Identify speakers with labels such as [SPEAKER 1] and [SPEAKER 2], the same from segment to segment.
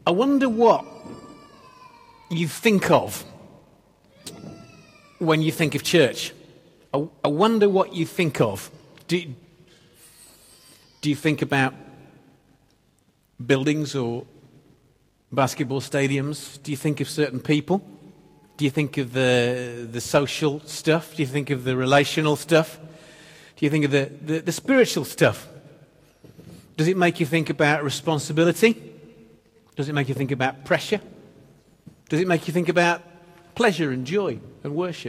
[SPEAKER 1] I wonder what you think of when you think of church. I wonder what you think of. Do you think about buildings or basketball stadiums? Do you think of certain people? Do you think of the social stuff? Do you think of the relational stuff? Do you think of the spiritual stuff? Does it make you think about responsibility? Does it make you think about pressure? Does it make you think about pleasure and joy and worship?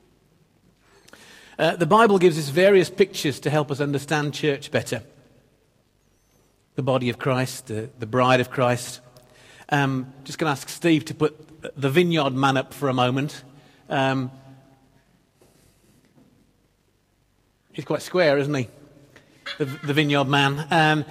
[SPEAKER 1] The Bible gives us various pictures to help us understand church better. The body of Christ, the bride of Christ. Just going to ask Steve to put the vineyard man up for a moment. He's quite square, isn't he? The vineyard man.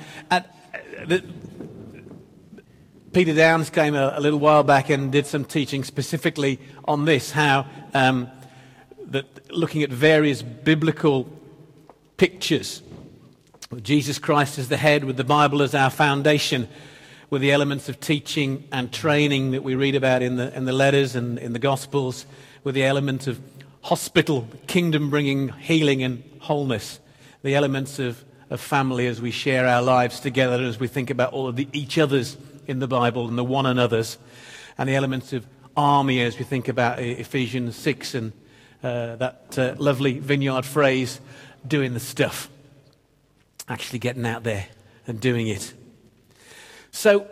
[SPEAKER 1] Peter Downs came a little while back and did some teaching specifically on this, how that looking at various biblical pictures, with Jesus Christ as the head, with the Bible as our foundation, with the elements of teaching and training that we read about in the letters and in the Gospels, with the element of hospital, kingdom-bringing healing and wholeness, the elements of family as we share our lives together, as we think about all of the each others in the Bible and the one another's, and the elements of army as we think about Ephesians 6 and that lovely vineyard phrase, doing the stuff, actually getting out there and doing it. So,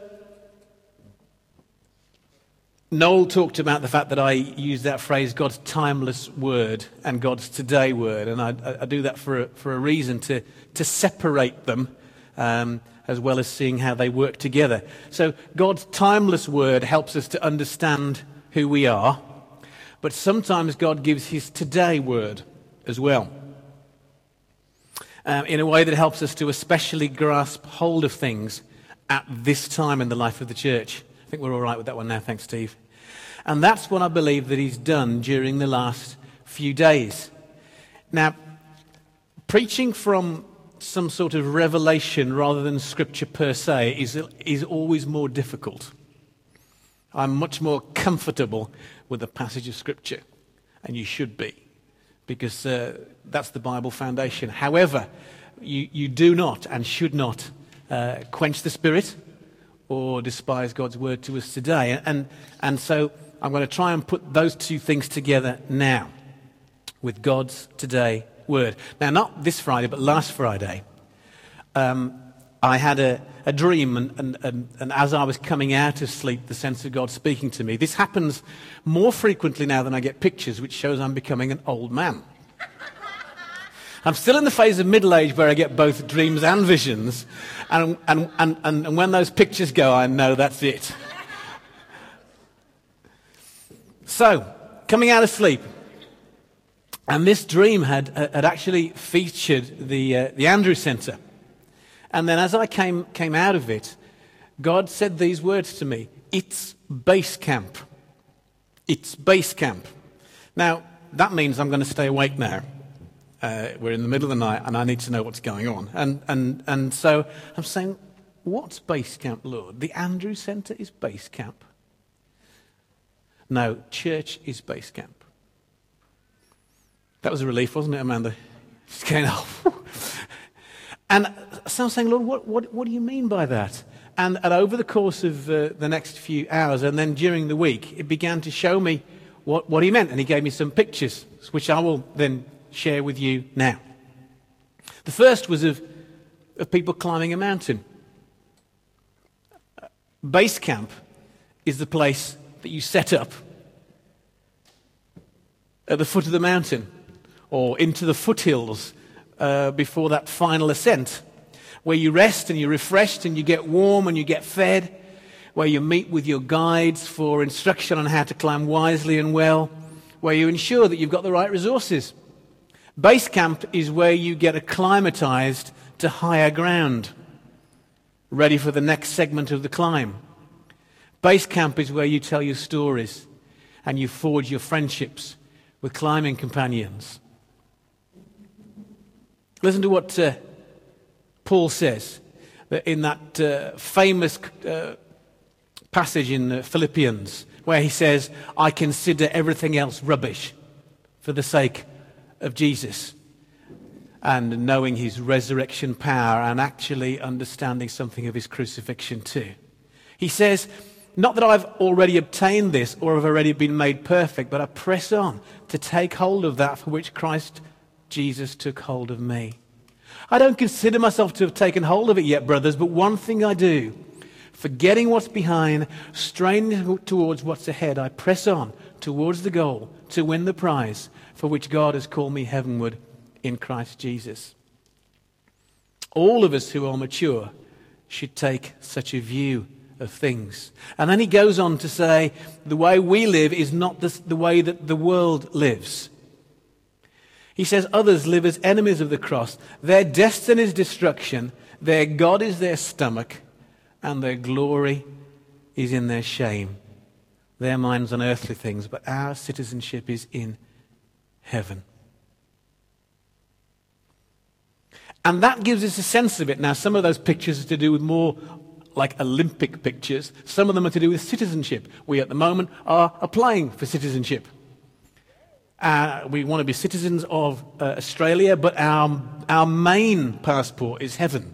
[SPEAKER 1] Noel talked about the fact that I use that phrase, God's timeless word and God's today word, and I do that for a reason, to separate them, as well as seeing how they work together. So God's timeless word helps us to understand who we are, but sometimes God gives his today word as well, in a way that helps us to especially grasp hold of things at this time in the life of the church. I think we're all right with that one now, thanks Steve. And that's what I believe that he's done during the last few days. Now, preaching from some sort of revelation rather than scripture per se is always more difficult. I'm much more comfortable with a passage of scripture, and you should be, because that's the Bible foundation. However, you do not and should not quench the Spirit or despise God's word to us today. And so I'm going to try and put those two things together now with God's today word. Now, not this Friday, but last Friday, I had a dream, and as I was coming out of sleep, the sense of God speaking to me. This happens more frequently now than I get pictures, which shows I'm becoming an old man. I'm still in the phase of middle age where I get both dreams and visions, and when those pictures go, I know that's it. So, coming out of sleep, and this dream had actually featured the Andrew Centre. And then as I came out of it, God said these words to me: it's base camp. It's base camp. Now, that means I'm going to stay awake now. We're in the middle of the night and I need to know what's going on. And so I'm saying, what's base camp, Lord? The Andrew Centre is base camp. No, church is base camp. That was a relief, wasn't it, Amanda? Just going, oh. And so I'm saying, Lord, what do you mean by that? And over the course of the next few hours, and then during the week, it began to show me what he meant. And he gave me some pictures, which I will then share with you now. The first was of people climbing a mountain. Base camp is the place that you set up at the foot of the mountain or into the foothills before that final ascent, where you rest and you're refreshed and you get warm and you get fed, where you meet with your guides for instruction on how to climb wisely and well, where you ensure that you've got the right resources. Base camp is where you get acclimatized to higher ground, ready for the next segment of the climb. Base camp is where you tell your stories and you forge your friendships with climbing companions. Listen to what Paul says in that famous passage in Philippians where he says, I consider everything else rubbish for the sake of Jesus, and knowing his resurrection power and actually understanding something of his crucifixion too. He says, not that I've already obtained this or have already been made perfect, but I press on to take hold of that for which Christ Jesus took hold of me. I don't consider myself to have taken hold of it yet, brothers, but one thing I do, forgetting what's behind, straining towards what's ahead, I press on towards the goal to win the prize for which God has called me heavenward in Christ Jesus. All of us who are mature should take such a view of things. And then he goes on to say, the way we live is not the way that the world lives. He says others live as enemies of the cross. Their destiny is destruction, their God is their stomach, and their glory is in their shame. Their minds on earthly things, but our citizenship is in heaven. And that gives us a sense of it. Now, some of those pictures are to do with more like Olympic pictures. Some of them are to do with citizenship. We at the moment are applying for citizenship. We want to be citizens of Australia, but our main passport is heaven.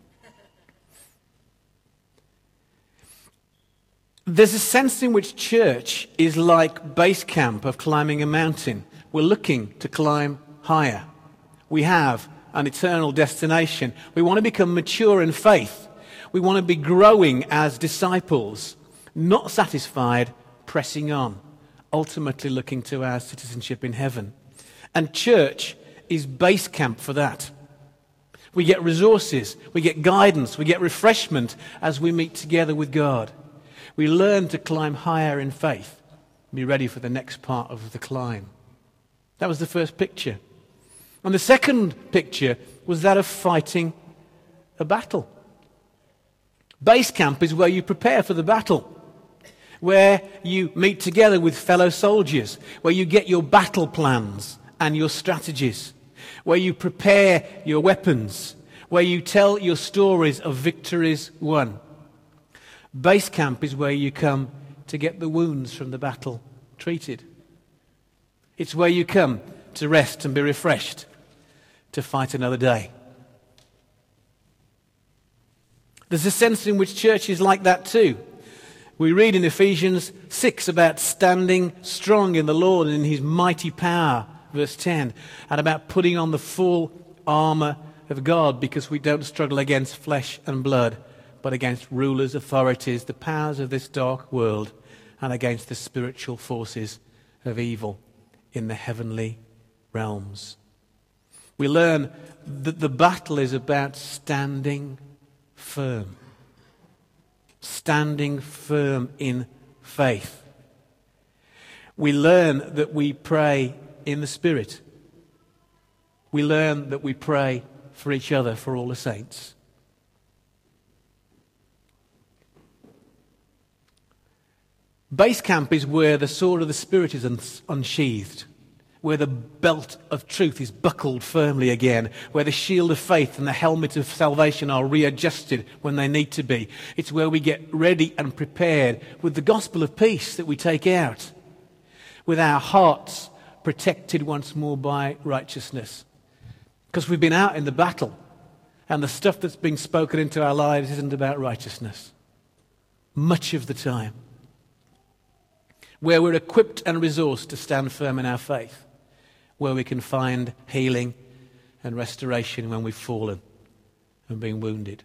[SPEAKER 1] There's a sense in which church is like base camp of climbing a mountain. We're looking to climb higher. We have an eternal destination. We want to become mature in faith. We want to be growing as disciples, not satisfied, pressing on, ultimately looking to our citizenship in heaven. And church is base camp for that. We get resources, we get guidance, we get refreshment as we meet together with God. We learn to climb higher in faith, be ready for the next part of the climb. That was the first picture. And the second picture was that of fighting a battle. Base camp is where you prepare for the battle, where you meet together with fellow soldiers, where you get your battle plans and your strategies, where you prepare your weapons, where you tell your stories of victories won. Base camp is where you come to get the wounds from the battle treated. It's where you come to rest and be refreshed, to fight another day. There's a sense in which church is like that too. We read in Ephesians 6 about standing strong in the Lord and in his mighty power, verse 10, and about putting on the full armour of God, because we don't struggle against flesh and blood, but against rulers, authorities, the powers of this dark world, and against the spiritual forces of evil in the heavenly realms. We learn that the battle is about standing firm. Standing firm in faith. We learn that we pray in the Spirit. We learn that we pray for each other, for all the saints. Base camp is where the sword of the Spirit is unsheathed, where the belt of truth is buckled firmly again, where the shield of faith and the helmet of salvation are readjusted when they need to be. It's where we get ready and prepared with the gospel of peace that we take out, with our hearts protected once more by righteousness. Because we've been out in the battle, and the stuff that's being spoken into our lives isn't about righteousness. Much of the time. Where we're equipped and resourced to stand firm in our faith, where we can find healing and restoration when we've fallen and been wounded.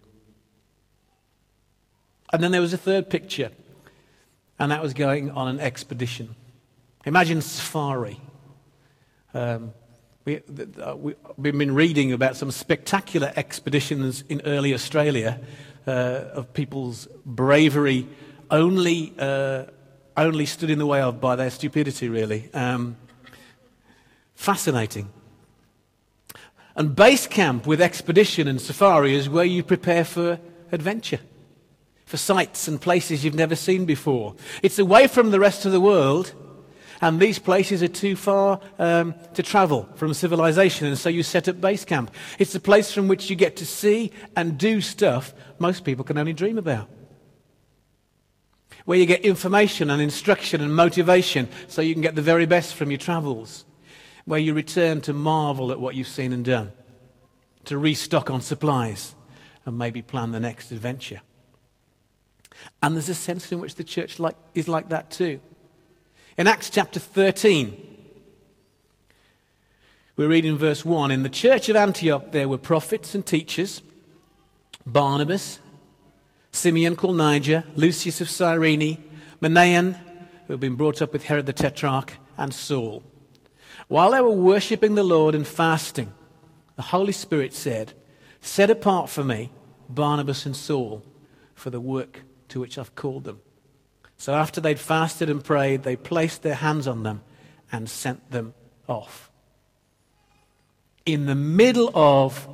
[SPEAKER 1] And then there was a third picture, and that was going on an expedition. Imagine safari. We've been reading about some spectacular expeditions in early Australia of people's bravery only stood in the way of by their stupidity, really. Fascinating. And base camp with expedition and safari is where you prepare for adventure, for sights and places you've never seen before. It's away from the rest of the world, and these places are too far to travel from civilization, and so you set up base camp. It's a place from which you get to see and do stuff most people can only dream about. where you get information and instruction and motivation so you can get the very best from your travels, where you return to marvel at what you've seen and done, to restock on supplies and maybe plan the next adventure. And there's a sense in which the church is like that too. In Acts chapter 13, we read in verse 1, in the church of Antioch there were prophets and teachers, Barnabas, Simeon called Niger, Lucius of Cyrene, Manaen, who had been brought up with Herod the Tetrarch, and Saul. While they were worshipping the Lord and fasting, the Holy Spirit said, set apart for me Barnabas and Saul for the work to which I've called them. So after they'd fasted and prayed, they placed their hands on them and sent them off. In the middle of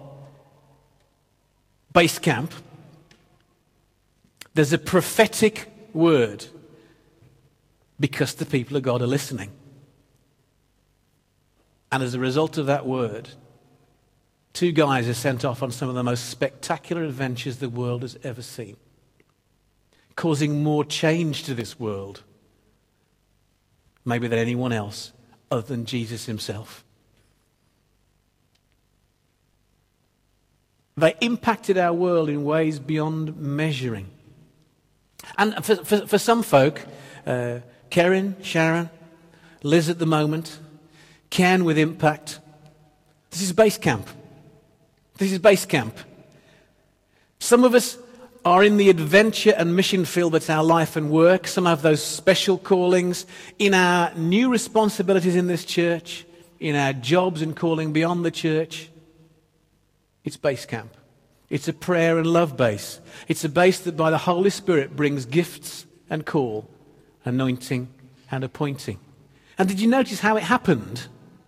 [SPEAKER 1] base camp, there's a prophetic word because the people of God are listening. And as a result of that word, 2 guys are sent off on some of the most spectacular adventures the world has ever seen, causing more change to this world, maybe than anyone else other than Jesus himself. They impacted our world in ways beyond measuring. And for some folk, Karen, Sharon, Liz at the moment, Ken with impact, this is base camp. This is base camp. Some of us are in the adventure and mission field that's our life and work. Some have those special callings in our new responsibilities in this church, in our jobs and calling beyond the church. It's base camp. It's a prayer and love base. It's a base that by the Holy Spirit brings gifts and call, anointing and appointing. And did you notice how it happened?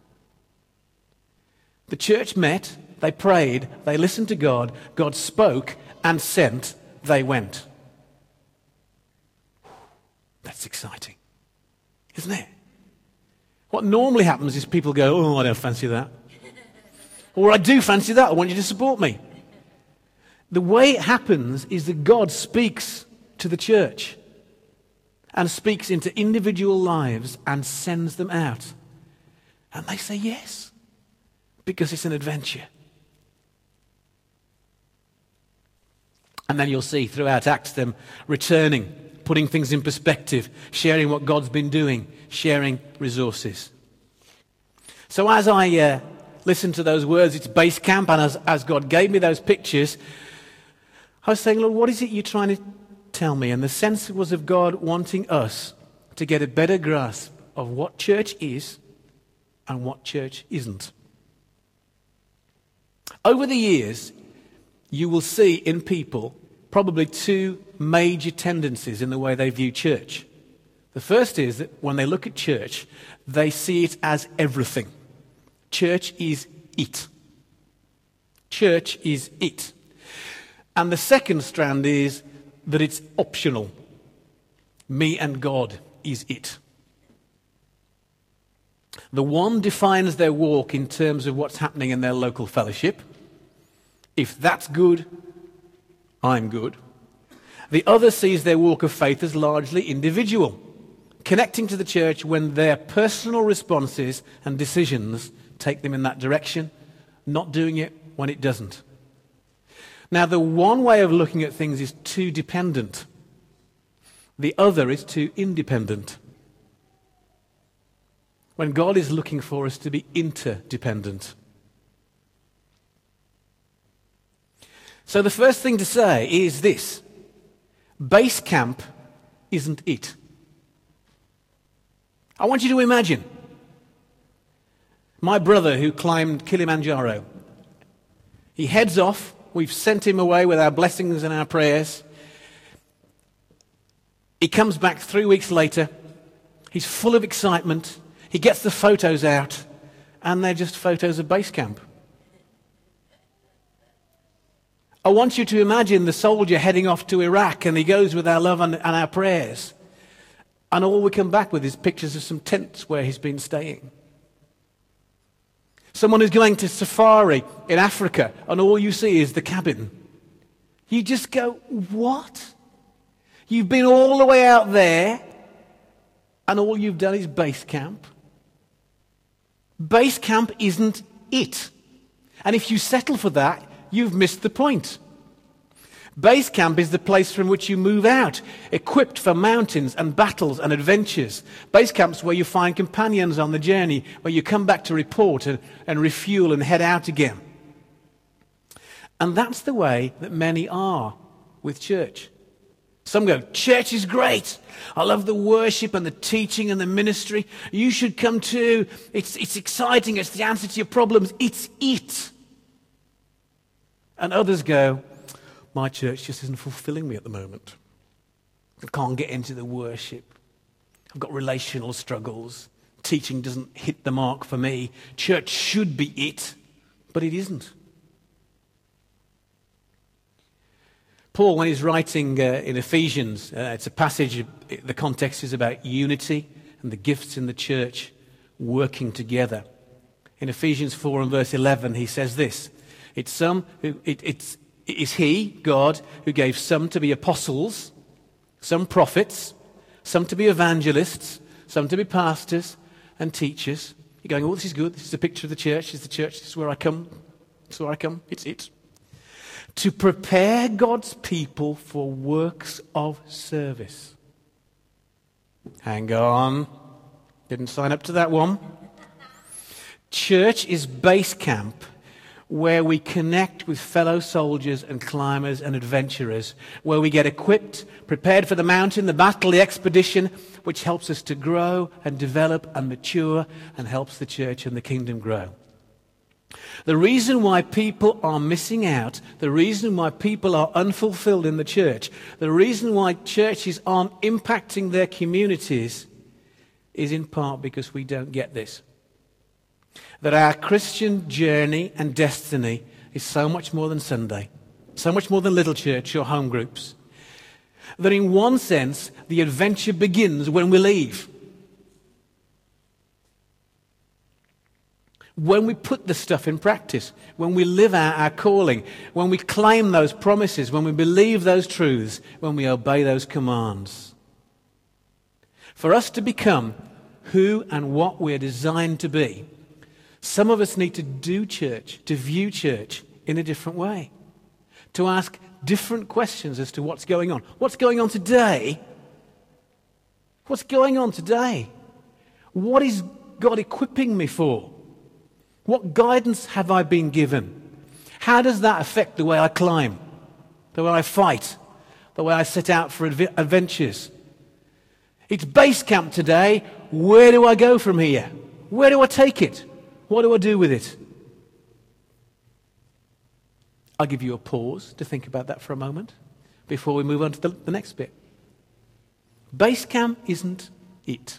[SPEAKER 1] The church met, they prayed, they listened to God, God spoke and sent, they went. That's exciting, isn't it? What normally happens is people go, oh, I don't fancy that. Or I do fancy that, I want you to support me. The way it happens is that God speaks to the church and speaks into individual lives and sends them out. And they say yes, because it's an adventure. And then you'll see throughout Acts them returning, putting things in perspective, sharing what God's been doing, sharing resources. So as I listened to those words, it's base camp, and as God gave me those pictures, I was saying, Lord, what is it you're trying to tell me? And the sense was of God wanting us to get a better grasp of what church is and what church isn't. Over the years, you will see in people probably 2 major tendencies in the way they view church. The first is that when they look at church, they see it as everything. Church is it. Church is it. And the second strand is that it's optional. Me and God is it. The one defines their walk in terms of what's happening in their local fellowship. If that's good, I'm good. The other sees their walk of faith as largely individual, connecting to the church when their personal responses and decisions take them in that direction, not doing it when it doesn't. Now, the one way of looking at things is too dependent. The other is too independent. When God is looking for us to be interdependent. So the first thing to say is this: base camp isn't it. I want you to imagine my brother who climbed Kilimanjaro. He heads off. We've sent him away with our blessings and our prayers. He comes back 3 weeks later. He's full of excitement. He gets the photos out, and they're just photos of base camp. I want you to imagine the soldier heading off to Iraq, and he goes with our love and our prayers. And all we come back with is pictures of some tents where he's been staying. Someone who's going to safari in Africa, and all you see is the cabin. You just go, what? You've been all the way out there, and all you've done is base camp. Base camp isn't it. And if you settle for that, you've missed the point. Base camp is the place from which you move out, equipped for mountains and battles and adventures. Base camp's where you find companions on the journey, where you come back to report and refuel and head out again. And that's the way that many are with church. Some go, church is great. I love the worship and the teaching and the ministry. You should come too. It's exciting. It's the answer to your problems. It's it. And others go, my church just isn't fulfilling me at the moment. I can't get into the worship. I've got relational struggles. Teaching doesn't hit the mark for me. Church should be it, but it isn't. Paul, when he's writing in Ephesians, it's a passage, the context is about unity and the gifts in the church working together. In Ephesians 4 and verse 11, he says this, It is he, God, who gave some to be apostles, some prophets, some to be evangelists, some to be pastors and teachers. You're going, oh, this is good. This is a picture of the church. This is the church. This is where I come. This is where I come. It's it. To prepare God's people for works of service. Hang on. Didn't sign up to that one. Church is base camp, where we connect with fellow soldiers and climbers and adventurers, where we get equipped, prepared for the mountain, the battle, the expedition, which helps us to grow and develop and mature and helps the church and the kingdom grow. The reason why people are missing out, the reason why people are unfulfilled in the church, the reason why churches aren't impacting their communities is in part because we don't get this. That our Christian journey and destiny is so much more than Sunday, so much more than little church or home groups. That in one sense, the adventure begins when we leave. When we put the stuff in practice, when we live out our calling, when we claim those promises, when we believe those truths, when we obey those commands. For us to become who and what we're designed to be, some of us need to do church, to view church in a different way, to ask different questions as to what's going on. What's going on today? What's going on today? What is God equipping me for? What guidance have I been given? How does that affect the way I climb, the way I fight, the way I set out for adventures? It's base camp today. Where do I go from here? Where do I take it? What do I do with it? I'll give you a pause to think about that for a moment before we move on to the next bit. Base camp isn't it.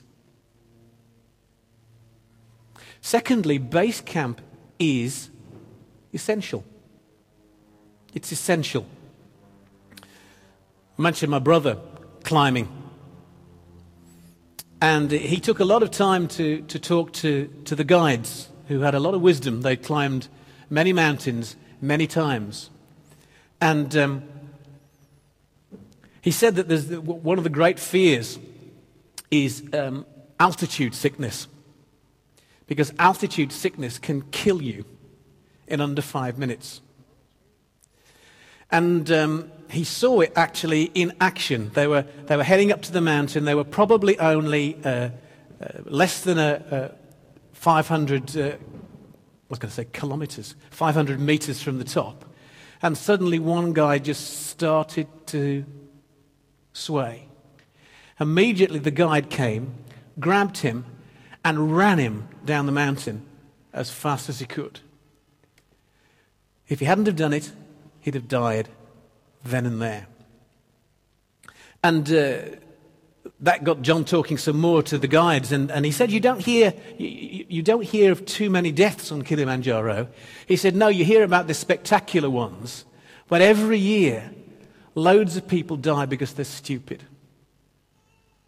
[SPEAKER 1] Secondly, base camp is essential. It's essential. I mentioned my brother climbing. And he took a lot of time to talk to the guides who had a lot of wisdom. They climbed many mountains many times. And he said that one of the great fears is altitude sickness. Because altitude sickness can kill you in under 5 minutes. And he saw it actually in action. They were heading up to the mountain. They were probably only less than 500, kilometers, 500 meters from the top. And suddenly one guy just started to sway. Immediately the guide came, grabbed him, and ran him down the mountain as fast as he could. If he hadn't have done it, he'd have died then and there. And that got John talking some more to the guides, and he said, you don't hear of too many deaths on Kilimanjaro. He said, no, you hear about the spectacular ones, but every year loads of people die because they're stupid.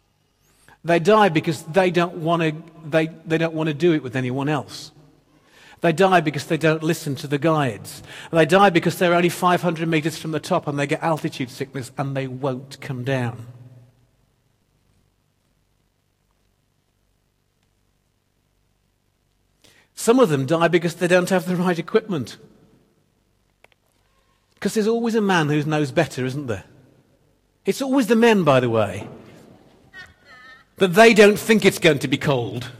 [SPEAKER 1] They die because they don't want to do it with anyone else. They die because they don't listen to the guides. They die because they're only 500 meters from the top and they get altitude sickness and they won't come down. Some of them die because they don't have the right equipment. Because there's always a man who knows better, isn't there? It's always the men, by the way. But they don't think it's going to be cold.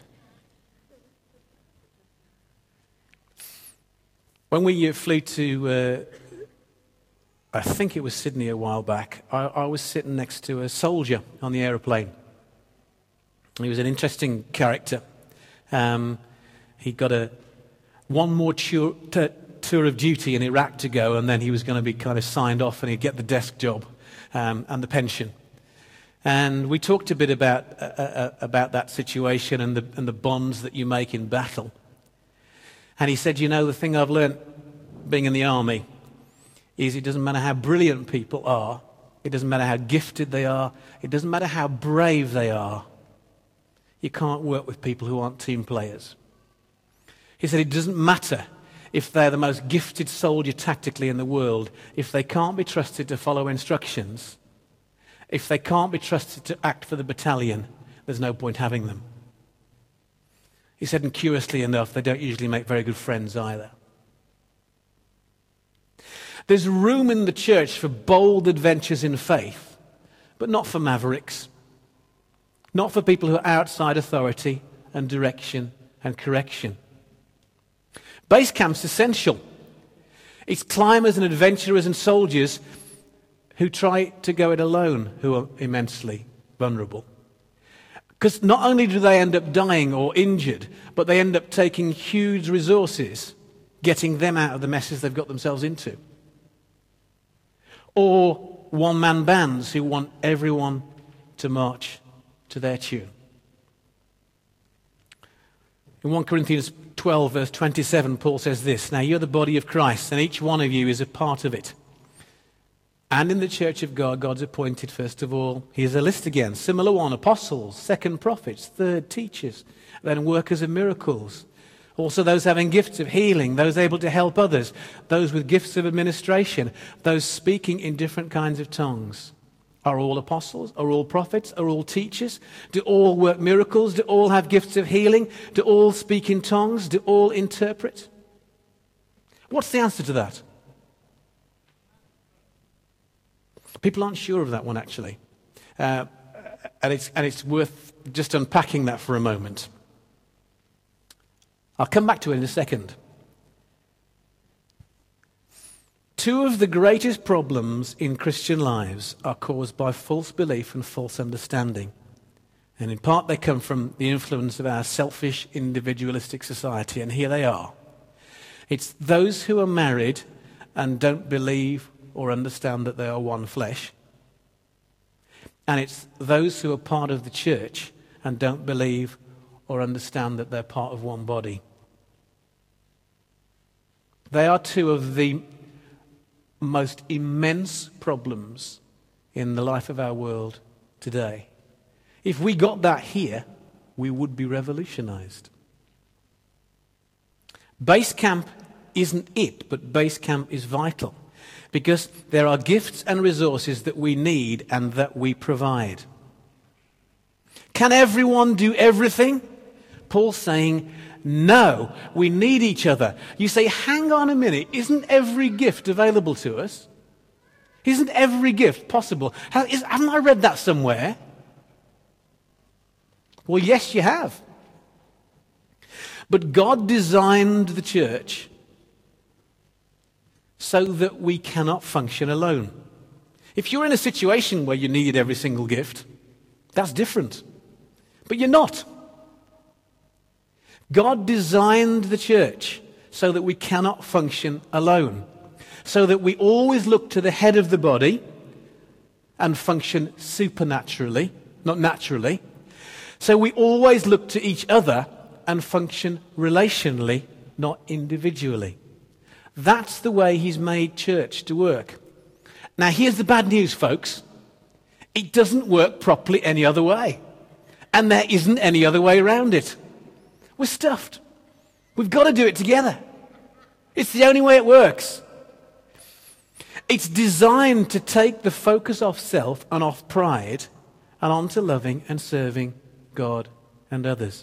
[SPEAKER 1] When we flew to, I think it was Sydney a while back, I was sitting next to a soldier on the aeroplane. He was an interesting character. He got one more tour of duty in Iraq to go, and then he was going to be kind of signed off and he'd get the desk job and the pension. And we talked a bit about that situation and the bonds that you make in battle. And he said, you know, the thing I've learned being in the army is it doesn't matter how brilliant people are, it doesn't matter how gifted they are, it doesn't matter how brave they are, you can't work with people who aren't team players. He said it doesn't matter if they're the most gifted soldier tactically in the world, if they can't be trusted to follow instructions, if they can't be trusted to act for the battalion, there's no point having them. He said, and curiously enough, they don't usually make very good friends either. There's room in the church for bold adventures in faith, but not for mavericks. Not for people who are outside authority and direction and correction. Base camp's essential. It's climbers and adventurers and soldiers who try to go it alone who are immensely vulnerable. Because not only do they end up dying or injured, but they end up taking huge resources, getting them out of the messes they've got themselves into. Or one-man bands who want everyone to march to their tune. In 1 Corinthians 12, verse 27, Paul says this, now you're the body of Christ, and each one of you is a part of it. And in the church of God, God's appointed, first of all, here's a list again, similar one, apostles, second prophets, third teachers, then workers of miracles. Also those having gifts of healing, those able to help others, those with gifts of administration, those speaking in different kinds of tongues. Are all apostles? Are all prophets? Are all teachers? Do all work miracles? Do all have gifts of healing? Do all speak in tongues? Do all interpret? What's the answer to that? People aren't sure of that one, actually. And it's worth just unpacking that for a moment. I'll come back to it in a second. Two of the greatest problems in Christian lives are caused by false belief and false understanding. And in part they come from the influence of our selfish, individualistic society. And here they are. It's those who are married and don't believe or understand that they are one flesh. And it's those who are part of the church and don't believe or understand that they're part of one body. They are two of the most immense problems in the life of our world today. If we got that here, we would be revolutionized. Base camp isn't it, but base camp is vital. Because there are gifts and resources that we need and that we provide. Can everyone do everything? Paul's saying, no, we need each other. You say, hang on a minute, isn't every gift available to us? Isn't every gift possible? Haven't I read that somewhere? Well, yes, you have. But God designed the church so that we cannot function alone. If you're in a situation where you need every single gift, that's different. But you're not. God designed the church so that we cannot function alone. So that we always look to the head of the body and function supernaturally, not naturally. So we always look to each other and function relationally, not individually. That's the way he's made church to work. Now here's the bad news, folks. It doesn't work properly any other way. And there isn't any other way around it. We're stuffed. We've got to do it together. It's the only way it works. It's designed to take the focus off self and off pride and onto loving and serving God and others.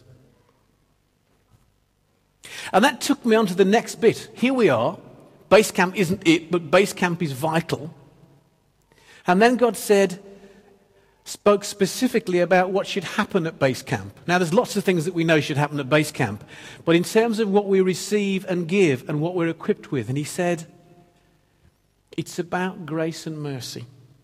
[SPEAKER 1] And that took me on to the next bit. Here we are. Base camp isn't it, but base camp is vital. And then God spoke specifically about what should happen at base camp. Now, there's lots of things that we know should happen at base camp, but in terms of what we receive and give and what we're equipped with, and he said, it's about grace and mercy.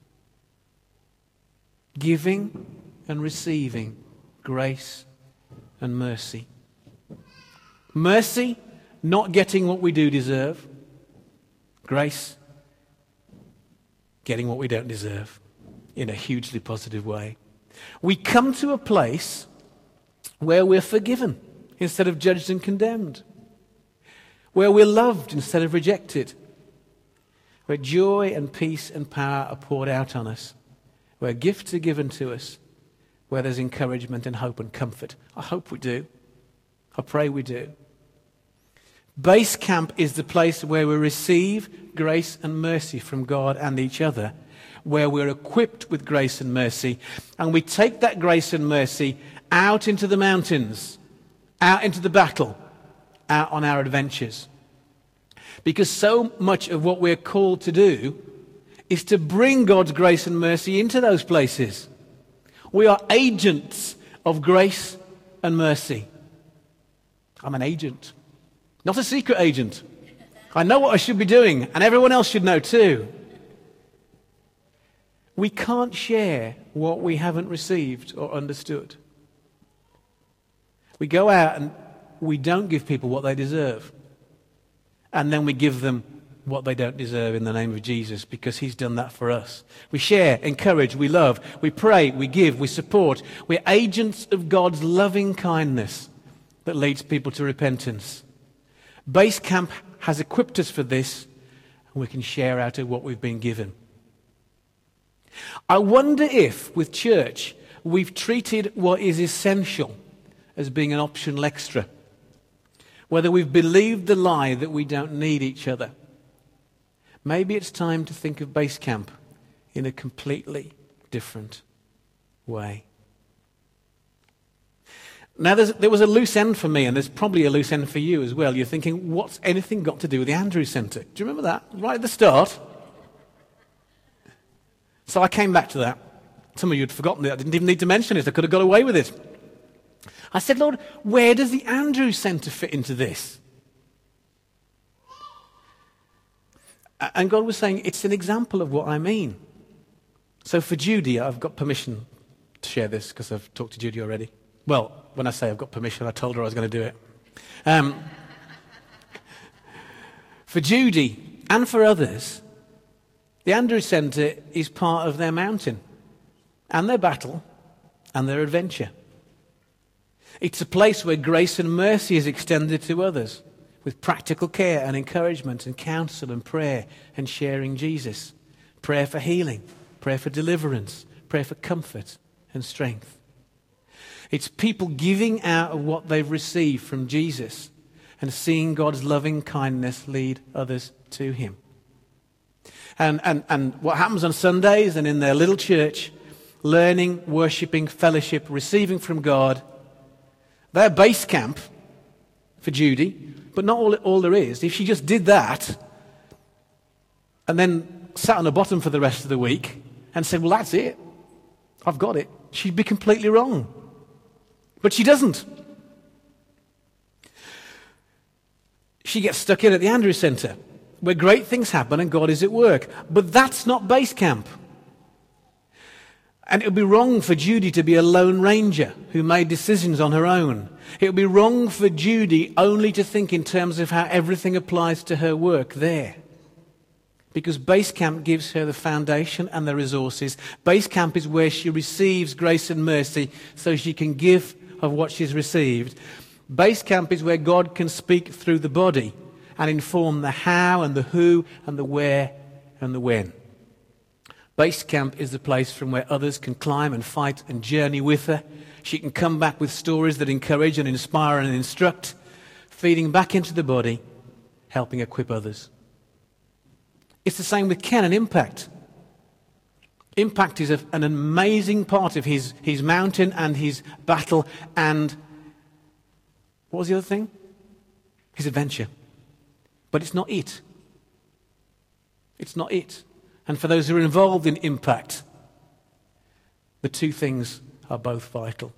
[SPEAKER 1] Giving and receiving grace and mercy. Mercy, not getting what we do deserve. Grace, getting what we don't deserve in a hugely positive way. We come to a place where we're forgiven instead of judged and condemned. Where we're loved instead of rejected. Where joy and peace and power are poured out on us. Where gifts are given to us. Where there's encouragement and hope and comfort. I hope we do. I pray we do. Base camp is the place where we receive grace and mercy from God and each other, where we're equipped with grace and mercy, and we take that grace and mercy out into the mountains, out into the battle, out on our adventures. Because so much of what we're called to do is to bring God's grace and mercy into those places. We are agents of grace and mercy. I'm an agent. Not a secret agent. I know what I should be doing, and everyone else should know too. We can't share what we haven't received or understood. We go out and we don't give people what they deserve. And then we give them what they don't deserve in the name of Jesus, because he's done that for us. We share, encourage, we love, we pray, we give, we support. We're agents of God's loving kindness that leads people to repentance. Base camp has equipped us for this, and we can share out of what we've been given. I wonder if, with church, we've treated what is essential as being an optional extra. Whether we've believed the lie that we don't need each other. Maybe it's time to think of base camp in a completely different way. Now, there was a loose end for me, and there's probably a loose end for you as well. You're thinking, what's anything got to do with the Andrews Centre? Do you remember that? Right at the start. So I came back to that. Some of you had forgotten it. I didn't even need to mention it. I could have got away with it. I said, Lord, where does the Andrews Centre fit into this? And God was saying, it's an example of what I mean. So for Judy, I've got permission to share this because I've talked to Judy already. Well, when I say I've got permission, I told her I was going to do it. For Judy and for others, the Andrews Centre is part of their mountain and their battle and their adventure. It's a place where grace and mercy is extended to others with practical care and encouragement and counsel and prayer and sharing Jesus. Prayer for healing, prayer for deliverance, prayer for comfort and strength. It's people giving out of what they've received from Jesus and seeing God's loving kindness lead others to him. And what happens on Sundays and in their little church, learning, worshipping, fellowship, receiving from God, their base camp for Judy, but not all there is. If she just did that and then sat on the bottom for the rest of the week and said, well, that's it, I've got it, she'd be completely wrong. But she doesn't. She gets stuck in at the Andrews Centre, where great things happen and God is at work. But that's not base camp. And it would be wrong for Judy to be a lone ranger who made decisions on her own. It would be wrong for Judy only to think in terms of how everything applies to her work there. Because base camp gives her the foundation and the resources. Base camp is where she receives grace and mercy so she can give of what she's received. Base camp is where God can speak through the body and inform the how and the who and the where and the when. Base camp is the place from where others can climb and fight and journey with her. She can come back with stories that encourage and inspire and instruct feeding back into the body, helping equip others. It's the same with Ken and Impact. Impact is an amazing part of his mountain and his battle and, what was the other thing? His adventure. But it's not it. It's not it. And for those who are involved in Impact, the two things are both vital.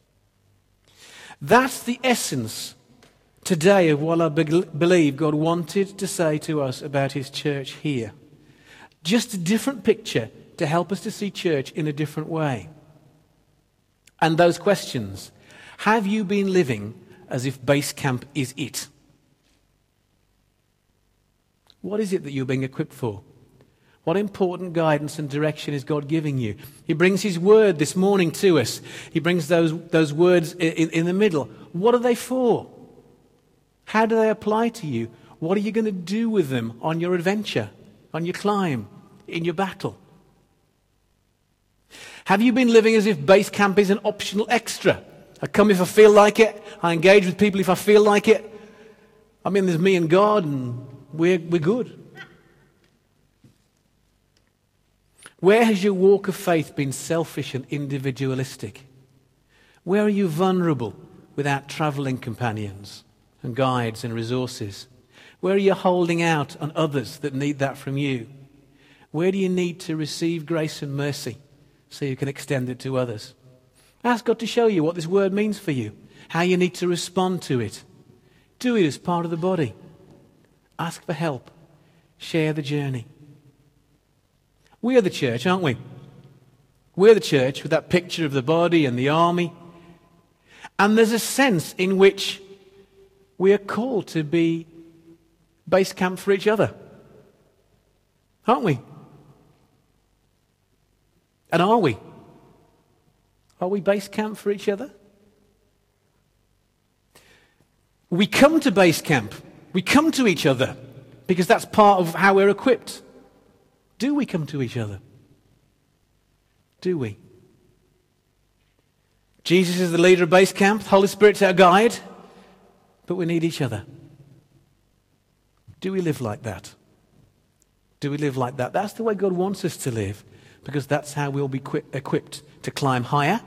[SPEAKER 1] That's the essence today of what I believe God wanted to say to us about his church here. Just a different picture to help us to see church in a different way. And those questions. Have you been living as if Base Camp is it? What is it that you're being equipped for? What important guidance and direction is God giving you? He brings his word this morning to us. He brings those words in the middle. What are they for? How do they apply to you? What are you going to do with them on your adventure, on your climb, in your battle? Have you been living as if Base Camp is an optional extra? I come if I feel like it. I engage with people if I feel like it. I mean, there's me and God, and we're good. Where has your walk of faith been selfish and individualistic? Where are you vulnerable without travelling companions and guides and resources? Where are you holding out on others that need that from you? Where do you need to receive grace and mercy so you can extend it to others? Ask God to show you what this word means for you, how you need to respond to it. Do it as part of the body. Ask for help. Share the journey. We are the church, aren't we? We're the church with that picture of the body and the army. And there's a sense in which we are called to be Base Camp for each other. Aren't we? And are we? Are we Base Camp for each other? We come to Base Camp. We come to each other because that's part of how we're equipped. Do we come to each other? Do we? Jesus is the leader of Base Camp. The Holy Spirit's our guide. But we need each other. Do we live like that? Do we live like that? That's the way God wants us to live, because that's how we'll be equipped to climb higher,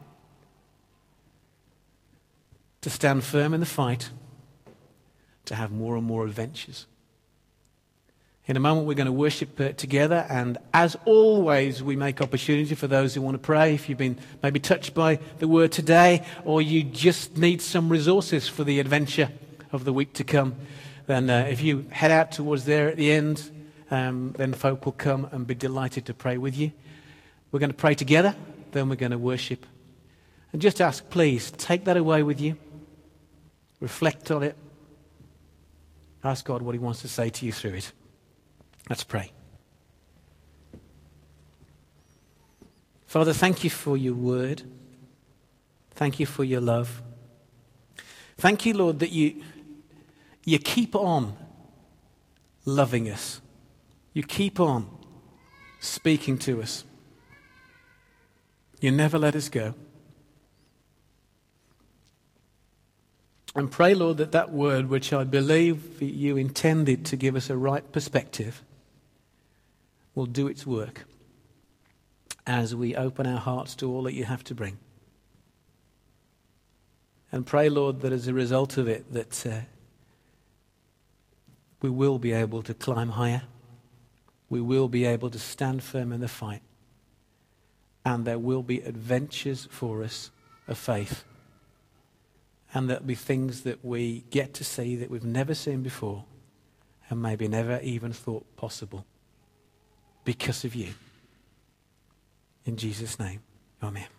[SPEAKER 1] to stand firm in the fight, to have more and more adventures. In a moment, we're going to worship together, and as always, we make opportunity for those who want to pray. If you've been maybe touched by the word today, or you just need some resources for the adventure of the week to come, then if you head out towards there at the end, then folk will come and be delighted to pray with you. We're going to pray together, then we're going to worship. And just ask, please, take that away with you. Reflect on it. Ask God what he wants to say to you through it. Let's pray. Father, thank you for your word. Thank you for your love. Thank you, Lord, that you keep on loving us. You keep on speaking to us. You never let us go. And pray, Lord, that word, which I believe you intended to give us a right perspective, will do its work as we open our hearts to all that you have to bring. And pray, Lord, that as a result of it, that we will be able to climb higher. We will be able to stand firm in the fight. And there will be adventures for us of faith. And there'll be things that we get to see that we've never seen before and maybe never even thought possible because of you. In Jesus' name, amen.